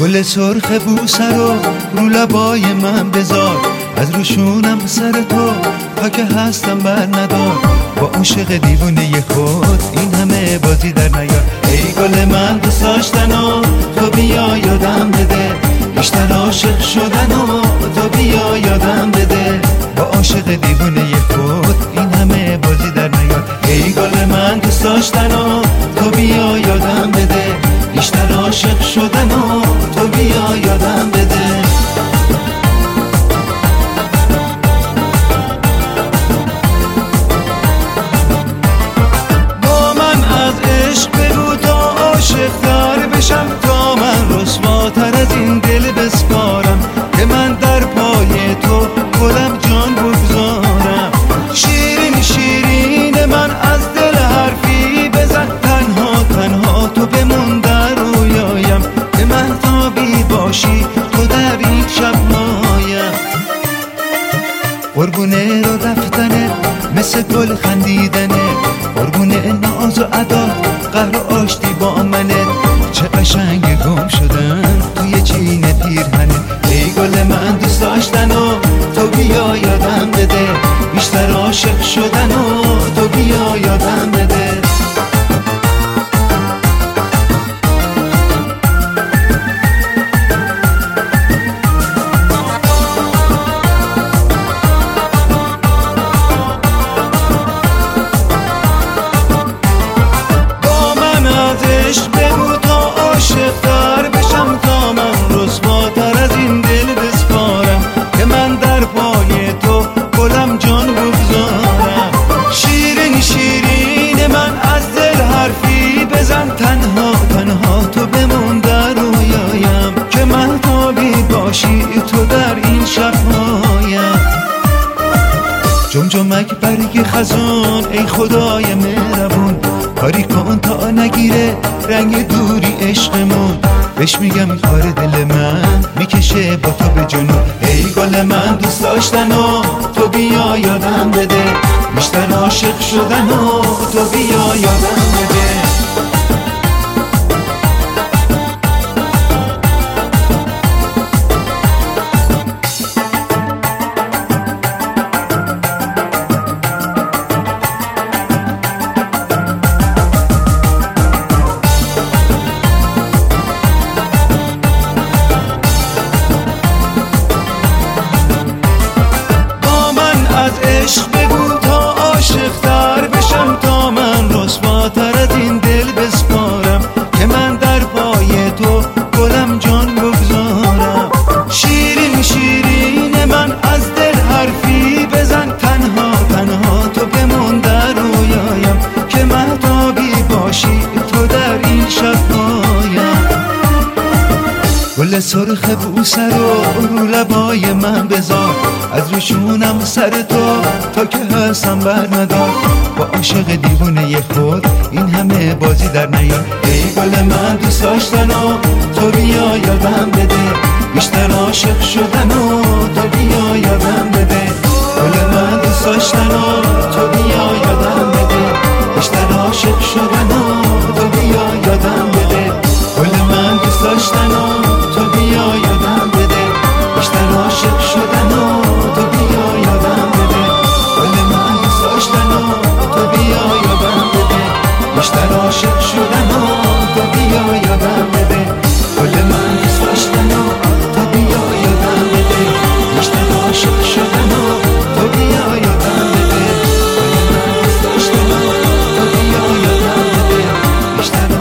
گل سرخ بوسه رو لبای من بذار، از روشونم سر تو تا که هستم بر ندار. با عاشق دیوونه خود این همه بازی در نیار. ای گل من دوست داشتن و تو بیا یادم بده، بیشتر عاشق شدن و تو بیا یادم بده. با عاشق دیوونه خود این همه بازی در نیار. ای گل من دوست داشتن و تو بیا یادم بده، بیشتر عاشق شدن و تو بیا یادم بده. با من از عشق بگو تا عاشق دار بشم، تا من رسواتر از این دل بسپارم که من در پای تو گلم جان بگذارم. شیرین شیرین من از دل حرفی بزن، تنها تنها تو بمون در رویایم که مهتابی باشی تو در این شب مایم. قربونه رو رفتنه مثل گل خندیدنه، قربونه ناز و ادا قهر و آشتی با منه. چه قشنگ گم شدن توی چین پیرهنه. ای گل من دوست داشتن و تو بیا یادم بده، بیشتر عاشق شدن و تو بیا یادم بده. تنها تنها تو بمون در رویایم که مهتابی باشی تو در این شب‌هایم. جمجمک برگ خزان ای خدای مهربون، کاری کن تا نگیره رنگ دوری عشقمون. بهش میگم کار دل من میکشه با تو به جنون. ای گل من دوست داشتن و تو بیا یادم بده، بیشتر عاشق شدن و تو بیا یادم بده. عشق بگو تا عاشق تر بشم، تا من رسواتر از این دل بسپارم که من در پای تو گلم جان بگذارم. شیرین شیرین من از دل حرفی بزن، تنها تنها تو بمون در رویایم که مهتابی باشی تو در این شب‌هایم. گل سرخ بوسه رو لبای من بذار، از روشونم سر تو تا که هستم بر ندار. با عاشق دیوونه خود این همه بازی در نیار. ای گل من دوست داشتن و تو بیا یادم بده، بیشتر عاشق شدن و تو بیا یادم بده. گل من دوست داشتن و تو بیا یادم بده، بیشتر عاشق شدن و تو بیا یادم بده. گل من دوست داشتن و تو بیا یادم بده، بیشتر عاشق شدن و تو بیا یادم بده. گل من دوست داشتن و تو بیا یادم بده، بیشتر عاشق شدن و تو بیا یادم بده. گل من دوست داشتن و تو بیا یادم بده، بیشتر عاشق شدن و تو بیا یادم بده. گل من دوست داشتن و تو بیا یادم بده، بیشتر